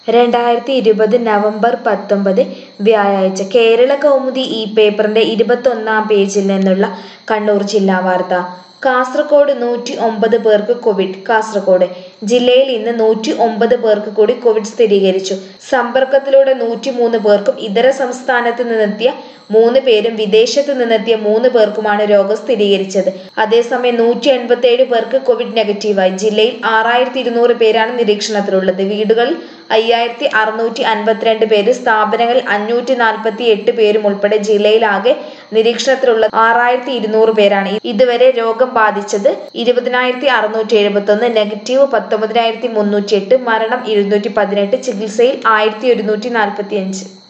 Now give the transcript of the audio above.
2020 November 19 വ്യാഴാഴ്ച കേരള കൗമുദി ഈ പേപ്പറിന്റെ 21-ാം പേജിൽ നിന്നുള്ള കണ്ണൂർ ജില്ലാ വാർത്ത. കാസർകോട് 109 പേർക്ക് കോവിഡ്. കാസർകോട് ജില്ലയിൽ ഇന്ന് 109 പേർക്ക് കൂടി കോവിഡ് സ്ഥിരീകരിച്ചു. സമ്പർക്കത്തിലൂടെ 103 പേർക്കും ഇതര സംസ്ഥാനത്ത് നിന്നെത്തിയ 3 പേരും വിദേശത്ത് നിന്നെത്തിയ 3 പേർക്കുമാണ് രോഗം സ്ഥിരീകരിച്ചത്. അതേസമയം 187 പേർക്ക് കോവിഡ് നെഗറ്റീവായി. ജില്ലയിൽ 6200 പേരാണ് നിരീക്ഷണത്തിലുള്ളത്. വീടുകളിൽ 5652 പേര്, സ്ഥാപനങ്ങളിൽ 548 പേരും ഉൾപ്പെടെ ജില്ലയിലാകെ നിരീക്ഷണത്തിലുള്ള 6200 പേരാണ്. ഇതുവരെ രോഗം ബാധിച്ചത് 20671, നെഗറ്റീവ് 19308, മരണം 218, ചികിത്സയിൽ 1145.